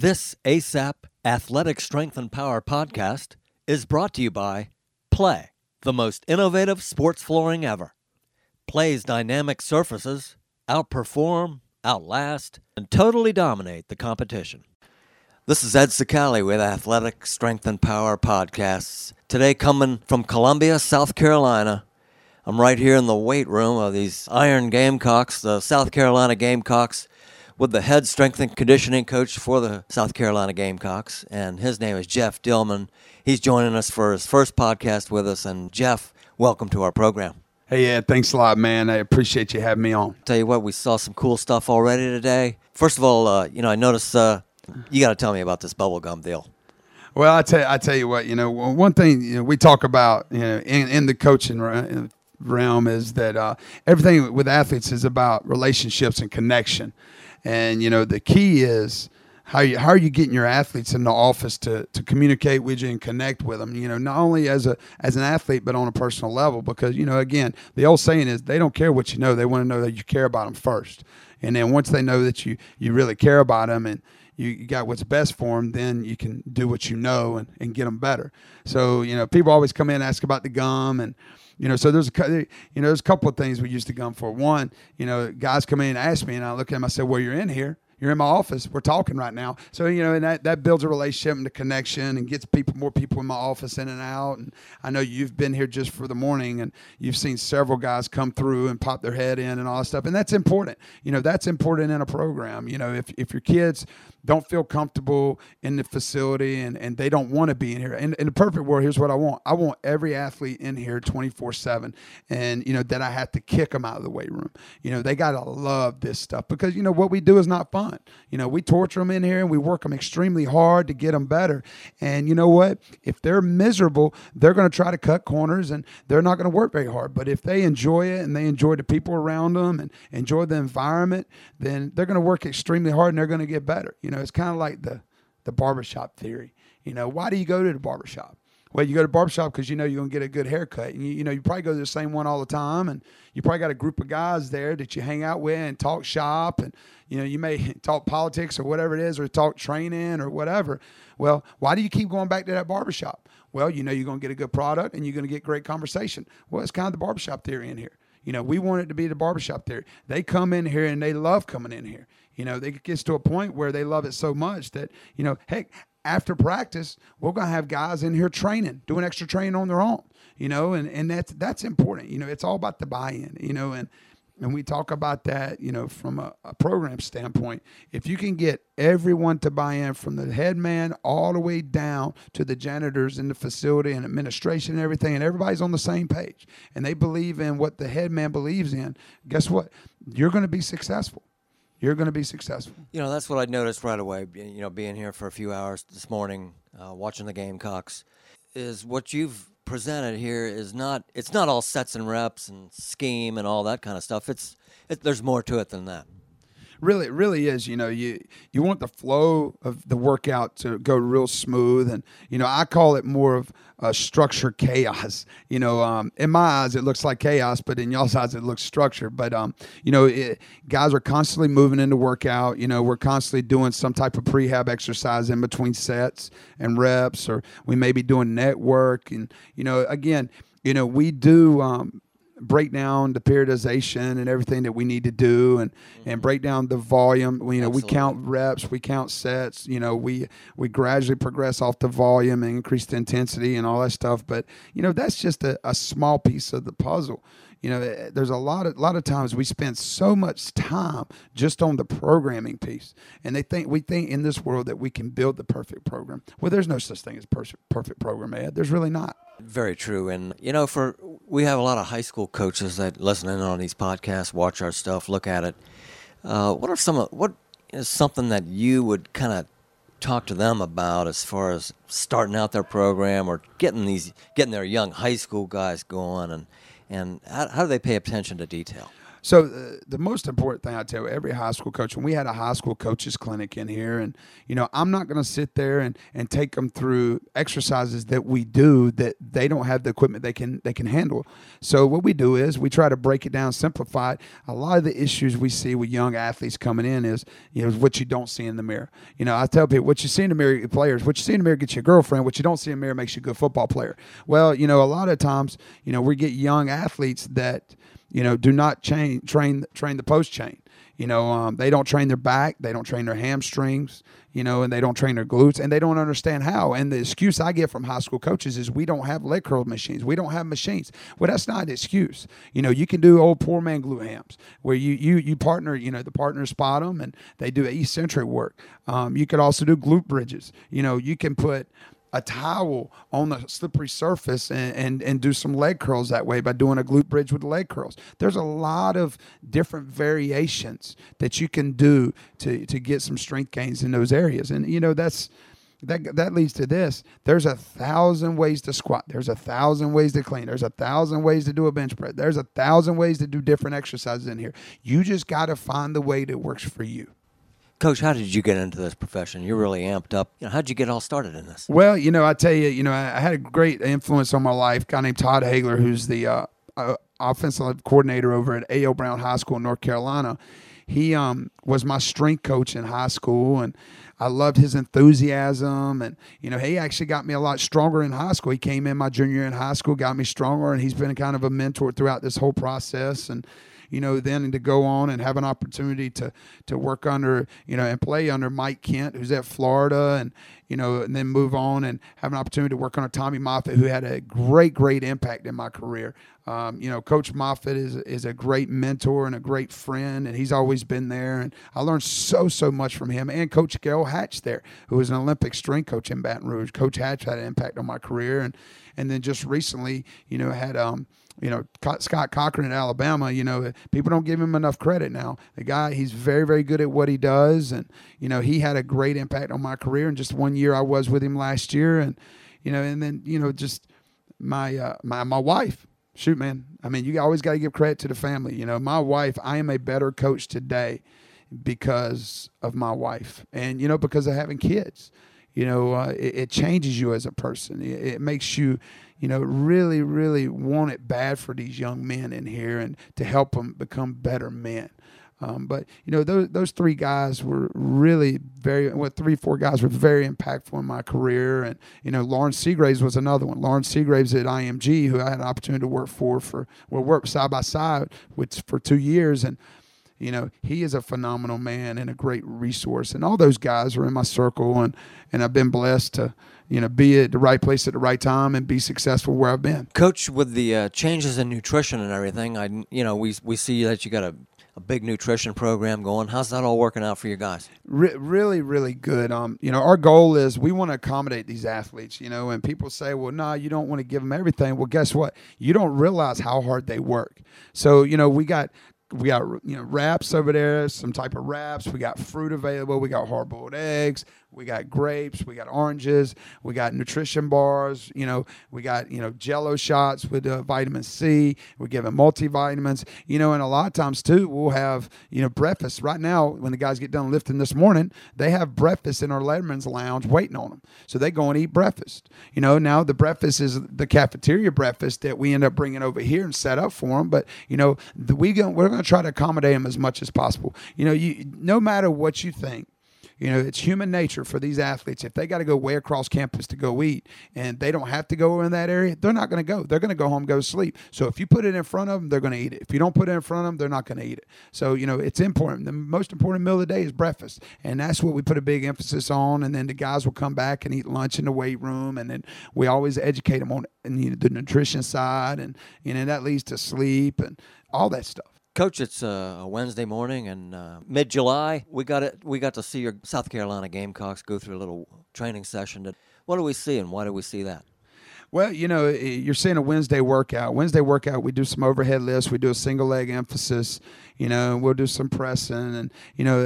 This ASAP Athletic Strength and Power podcast is brought to you by Play, the most innovative sports flooring ever. Play's dynamic surfaces outperform, outlast, and totally dominate the competition. This is Ed Sicali with Athletic Strength and Power podcasts. Today coming from Columbia, South Carolina. I'm right here in the weight room of these Iron Gamecocks, the South Carolina Gamecocks, with the head strength and conditioning coach for the South Carolina Gamecocks, and his name is Jeff Dillman. He's joining us for his first podcast with us, and Jeff, welcome to our program. Hey, Ed, thanks a lot, man. I appreciate you having me on. Tell you what, we saw some cool stuff already today. First of all, I noticed you got to tell me about this bubble gum deal. Well, I tell you what, one thing we talk about, in the coaching realm is that everything with athletes is about relationships and connection. And, the key is how are you getting your athletes in the office to communicate with you and connect with them, not only as an athlete, but on a personal level. Because, again, the old saying is they don't care what you know. They want to know that you care about them first. And then once they know that you really care about them and you got what's best for them, then you can do what you know and get them better. So, people always come in and ask about the gum and, so there's a couple of things we use the gum for. One, guys come in and ask me, and I look at them, I said, well, you're in here. You're in my office. We're talking right now. So, and that builds a relationship and a connection and gets more people in my office in and out. And I know you've been here just for the morning, and you've seen several guys come through and pop their head in and all that stuff. And that's important. That's important in a program. If your kids don't feel comfortable in the facility and they don't want to be in here. In the perfect world, here's what I want. I want every athlete in here 24/7, and, that I have to kick them out of the weight room. They got to love this stuff because, what we do is not fun. We torture them in here and we work them extremely hard to get them better. And you know what? If they're miserable, they're going to try to cut corners and they're not going to work very hard. But if they enjoy it and they enjoy the people around them and enjoy the environment, then they're going to work extremely hard and they're going to get better. It's kind of like the barbershop theory. Why do you go to the barbershop? Well, you go to the barbershop because you're going to get a good haircut. And you probably go to the same one all the time, and you probably got a group of guys there that you hang out with and talk shop, and you may talk politics or whatever it is, or talk training or whatever. Well, why do you keep going back to that barbershop? Well, you're going to get a good product and you're going to get great conversation. Well, it's kind of the barbershop theory in here. We want it to be the barbershop theory. They come in here and they love coming in here. It gets to a point where they love it so much that, heck, after practice, we're going to have guys in here training, doing extra training on their own, and that's important. It's all about the buy-in, and we talk about that, from a program standpoint. If you can get everyone to buy in from the head man all the way down to the janitors in the facility and administration and everything, and everybody's on the same page, and they believe in what the head man believes in, guess what? You're going to be successful. You're going to be successful. That's what I noticed right away, being here for a few hours this morning, watching the Gamecocks, is what you've presented here it's not all sets and reps and scheme and all that kind of stuff. There's more to it than that. Really, it really is. You want the flow of the workout to go real smooth, and I call it more of a structured chaos. In my eyes, it looks like chaos, but in y'all's eyes, it looks structured. But guys are constantly moving into workout. We're constantly doing some type of prehab exercise in between sets and reps, or we may be doing net work. And again, we do. Break down the periodization and everything that we need to do, and break down the volume. We count reps, we count sets. We gradually progress off the volume and increase the intensity and all that stuff. But that's just a small piece of the puzzle. There's a lot of times we spend so much time just on the programming piece, and we think in this world that we can build the perfect program. Well, there's no such thing as perfect program, Ed. There's really not. Very true. And we have a lot of high school coaches that listen in on these podcasts, watch our stuff, look at it. What is something that you would kind of talk to them about as far as starting out their program or getting their young high school guys going, and how do they pay attention to detail? So the most important thing I tell every high school coach, and we had a high school coaches clinic in here, and I'm not going to sit there and take them through exercises that we do that they don't have the equipment they can handle. So what we do is we try to break it down, simplify it. A lot of the issues we see with young athletes coming in is what you don't see in the mirror. I tell people, what you see in the mirror, players, what you see in the mirror gets you a girlfriend. What you don't see in the mirror makes you a good football player. Well, a lot of times, we get young athletes that do not train the post chain. They don't train their back, they don't train their hamstrings, and they don't train their glutes, and they don't understand how. And the excuse I get from high school coaches is we don't have leg curl machines. We don't have machines. Well, that's not an excuse. You can do old poor man glute hams where you partner, the partners spot them and they do eccentric work. You could also do glute bridges. You can put a towel on the slippery surface and do some leg curls that way by doing a glute bridge with leg curls. There's a lot of different variations that you can do to get some strength gains in those areas. And, that leads to this. There's 1,000 ways to squat. There's 1,000 ways to clean. There's 1,000 ways to do a bench press. There's 1,000 ways to do different exercises in here. You just got to find the way that works for you. Coach, how did you get into this profession? You're really amped up. How did you get all started in this? Well, I tell you, I had a great influence on my life. A guy named Todd Hagler, who's the offensive coordinator over at A.O. Brown High School in North Carolina. He was my strength coach in high school, and I loved his enthusiasm. And, he actually got me a lot stronger in high school. He came in my junior year in high school, got me stronger, and he's been kind of a mentor throughout this whole process. And then to go on and have an opportunity to work under, and play under Mike Kent, who's at Florida, and then move on and have an opportunity to work under Tommy Moffitt, who had a great impact in my career. Coach Moffitt is a great mentor and a great friend, and he's always been there. And I learned so much from him. And Coach Gail Hatch there, who was an Olympic strength coach in Baton Rouge. Coach Hatch had an impact on my career. And then just recently, had Scott Cochran in Alabama. People don't give him enough credit now. The guy, he's very, very good at what he does. And, he had a great impact on my career. And just 1 year I was with him last year. And, and then, just my wife. Shoot, man. I mean, you always got to give credit to the family. My wife, I am a better coach today because of my wife and, because of having kids. It changes you as a person. It makes you, really, really want it bad for these young men in here and to help them become better men. But those three guys were really three, four guys were very impactful in my career. And, Lawrence Seagraves was another one. Lawrence Seagraves at IMG, who I had an opportunity to work side by side for 2 years. And, he is a phenomenal man and a great resource. And all those guys are in my circle, and I've been blessed to, be at the right place at the right time and be successful where I've been. Coach, with the changes in nutrition and everything, we see that you got a big nutrition program going. How's that all working out for you guys? Really, really good. Our goal is we want to accommodate these athletes, and people say, well, no, you don't want to give them everything. Well, guess what? You don't realize how hard they work. So, we got wraps over there, some type of wraps. We got fruit available. We got hard-boiled eggs. We got grapes. We got oranges. We got nutrition bars. We got, Jello shots with vitamin C. We're giving multivitamins, and a lot of times too, we'll have, breakfast. Right now, when the guys get done lifting this morning, they have breakfast in our Letterman's Lounge waiting on them. So they go and eat breakfast. Now the breakfast is the cafeteria breakfast that we end up bringing over here and set up for them. But, we're going to try to accommodate them as much as possible. No matter what you think, it's human nature for these athletes. If they got to go way across campus to go eat and they don't have to go in that area, they're not going to go. They're going to go home and go sleep. So if you put it in front of them, they're going to eat it. If you don't put it in front of them, they're not going to eat it. So, it's important. The most important meal of the day is breakfast. And that's what we put a big emphasis on. And then the guys will come back and eat lunch in the weight room. And then we always educate them on the nutrition side. And, that leads to sleep and all that stuff. Coach, it's a Wednesday morning, and mid-July, we got to see your South Carolina Gamecocks go through a little training session. What do we see, and why do we see that? Well, you're seeing a Wednesday workout. We do some overhead lifts. We do a single leg emphasis. We'll do some pressing. And,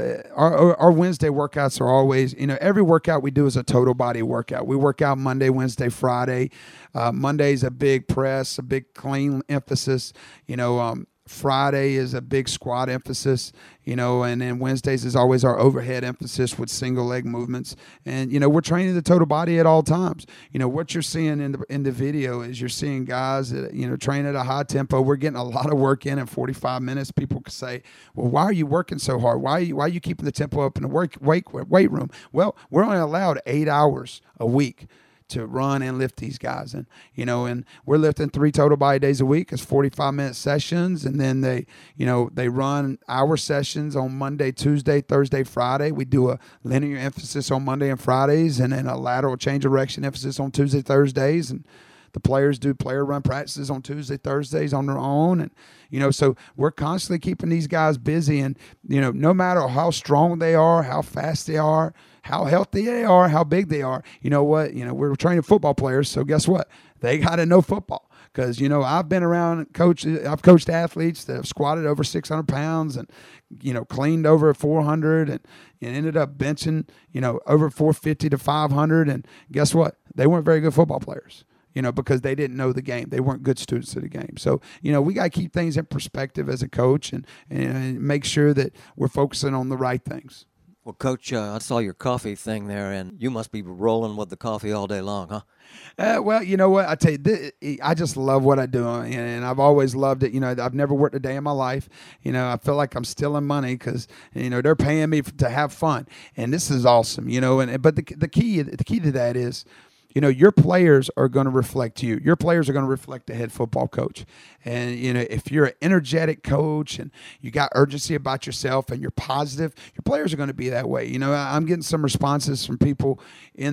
our Wednesday workouts are always, every workout we do is a total body workout. We work out Monday, Wednesday, Friday. Monday's a big press, a big clean emphasis. Friday is a big squat emphasis, and then Wednesdays is always our overhead emphasis with single leg movements. And, we're training the total body at all times. What you're seeing in the video is you're seeing guys that, train at a high tempo. We're getting a lot of work in 45 minutes. People could say, well, why are you working so hard? Why are you keeping the tempo up in the weight room? Well, we're only allowed 8 hours a week to run and lift these guys. And, and we're lifting 3 total body days a week. It's 45-minute sessions. And then they run hour sessions on Monday, Tuesday, Thursday, Friday. We do a linear emphasis on Monday and Fridays, and then a lateral change of direction emphasis on Tuesday, Thursdays. And the players do player run practices on Tuesday, Thursdays on their own. And, so we're constantly keeping these guys busy. And, no matter how strong they are, how fast they are, how healthy they are, how big they are, we're training football players. So guess what? They got to know football. Because, I've been around, I've coached athletes that have squatted over 600 pounds and, cleaned over 400 and ended up benching, over 450 to 500. And guess what? They weren't very good football players. Because they didn't know the game. They weren't good students of the game. So, we got to keep things in perspective as a coach and make sure that we're focusing on the right things. Well, Coach, I saw your coffee thing there, and you must be rolling with the coffee all day long, huh? Well, you know what? I tell you, I just love what I do, and I've always loved it. I've never worked a day in my life. I feel like I'm stealing money because, they're paying me to have fun, and this is awesome. But the key to that is, your players are going to reflect you. Your players are going to reflect the head football coach. And, if you're an energetic coach and you got urgency about yourself and you're positive, your players are going to be that way. I'm getting some responses from people in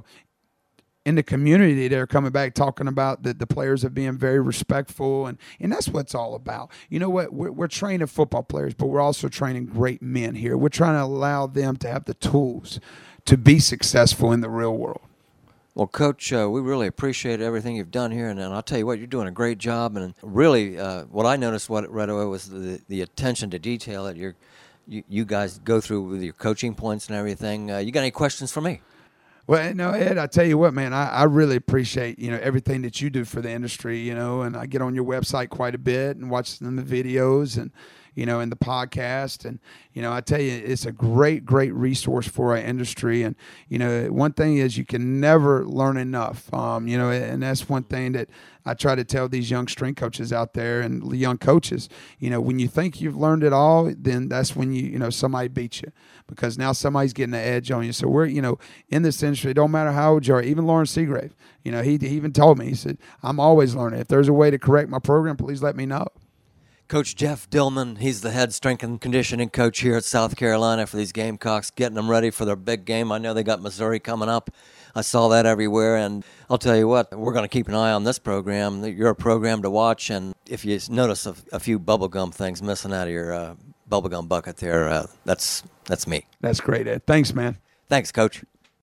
the community that are coming back talking about the players are being very respectful. And that's what it's all about. You know what? We're training football players, but we're also training great men here. We're trying to allow them to have the tools to be successful in the real world. Well, Coach, we really appreciate everything you've done here, and I'll tell you what, you're doing a great job. And really, what I noticed right away was the attention to detail that you guys go through with your coaching points and everything. You got any questions for me? Well, no, Ed, I tell you what, man, I really appreciate, everything that you do for the industry, and I get on your website quite a bit and watch some of the videos and, and the podcast. And, I tell you, it's a great, great resource for our industry. And, one thing is you can never learn enough, and that's one thing that I try to tell these young strength coaches out there and young coaches, when you think you've learned it all, then that's when somebody beats you because now somebody's getting an edge on you. So we're, in this industry, it don't matter how old you are, even Lawrence Seagrave, he even told me, he said, I'm always learning. If there's a way to correct my program, please let me know. Coach Jeff Dillman, he's the head strength and conditioning coach here at South Carolina for these Gamecocks, getting them ready for their big game. I know they got Missouri coming up. I saw that everywhere, and I'll tell you what, we're going to keep an eye on this program. You're a program to watch, and if you notice a few bubblegum things missing out of your bubblegum bucket there, that's me. That's great, Ed. Thanks, man. Thanks, Coach.